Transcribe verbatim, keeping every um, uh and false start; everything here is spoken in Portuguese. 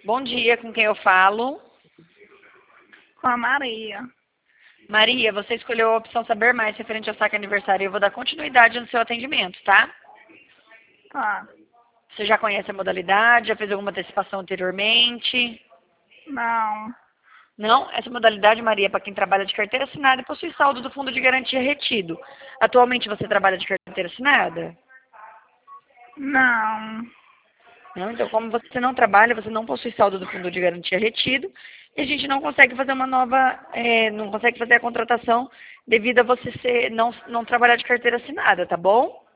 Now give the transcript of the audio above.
Bom dia, com quem eu falo? Com a Maria. Maria, você escolheu a opção Saber Mais referente ao saque aniversário. Eu vou dar continuidade no seu atendimento, tá? Tá. Você já conhece a modalidade? Já fez alguma antecipação anteriormente? Não. Não? Essa modalidade, Maria, é para quem trabalha de carteira assinada e possui saldo do fundo de garantia retido. Atualmente você trabalha de carteira assinada? Não. Não? Então, como você não trabalha, você não possui saldo do fundo de garantia retido, e a gente não consegue fazer uma nova, é, não consegue fazer a contratação devido a você ser, não, não trabalhar de carteira assinada, tá bom?